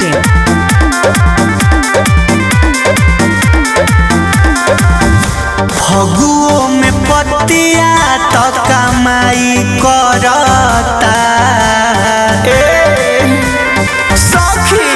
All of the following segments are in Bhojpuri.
फगुओ में पतिया तो कमाई करता सखी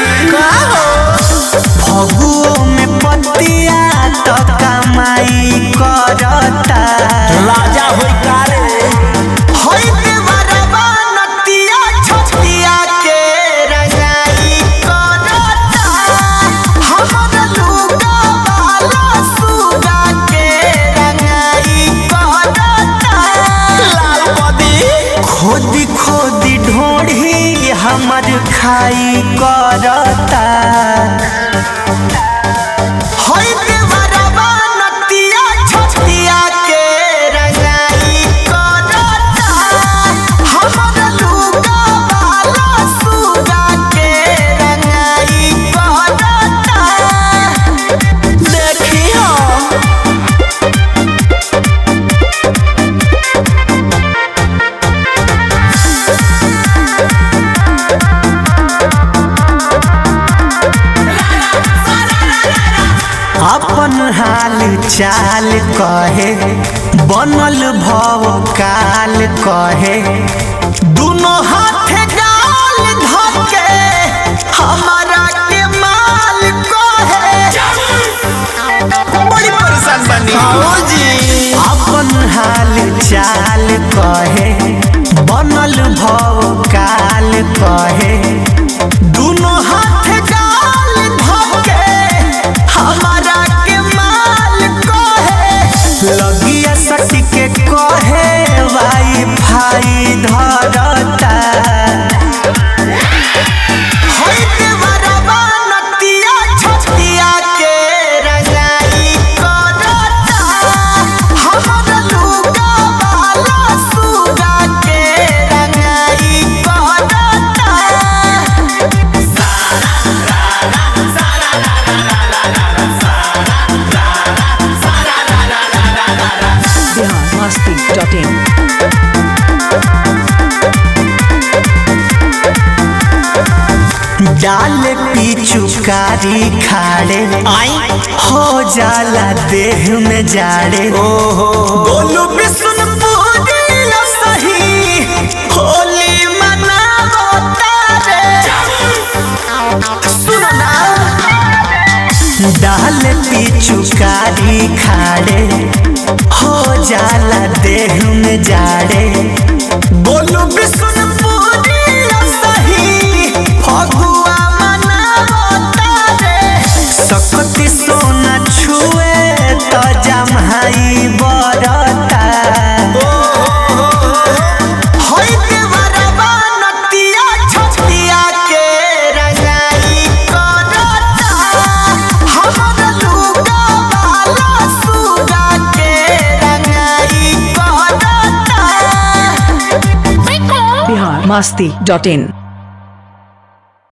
फगुओ में पतिया तो कमाई करता राजा होई कारे होई देवरबा नतिया छतिया के रंगाई करता हमर लुगा वाला सुगा के रंगाई करता लाल बदी खोदी खोदी ढोढ़ी हमर खाई करता होई देवरबा नतिया छतिया के रंगाई करता हमर लुगा वाला सुगा के रंगाई करता देखी हो अपन हाल चाल कहे बनल भव काल कहे दोनों हाथ गाल धके हमारा के माल कहे बड़ी परेशान बनी हो जी अपन हाल चाल कहे बनल भव काल कहे दोनों हाथ गाल धके हमारा के माल कहे लगिया सटी के कहे वाई भाई धरता होई देवरबा नतिया छतिया के रंगाई करता हमर लुगा वाला सुगा के रंगाई करता biharmasti.in डाल पिचुकारी खाड़े आई हो जाला देह में जाड़े ओहो बोलू बिशुनपुरी सही होली मनावो तारे सुनो ना डाल पिचुकारी खाड़े हो जाला देह में जाड़े बोलू बिशुनपुरी सही फगुआ मनावो तारे सकती सोना छुए तो जमहाई बरता होई देवरबा नतिया छतिया के रंगाई करता हमर लुगा वाला सुगा के रंगाई करता biharmasti.in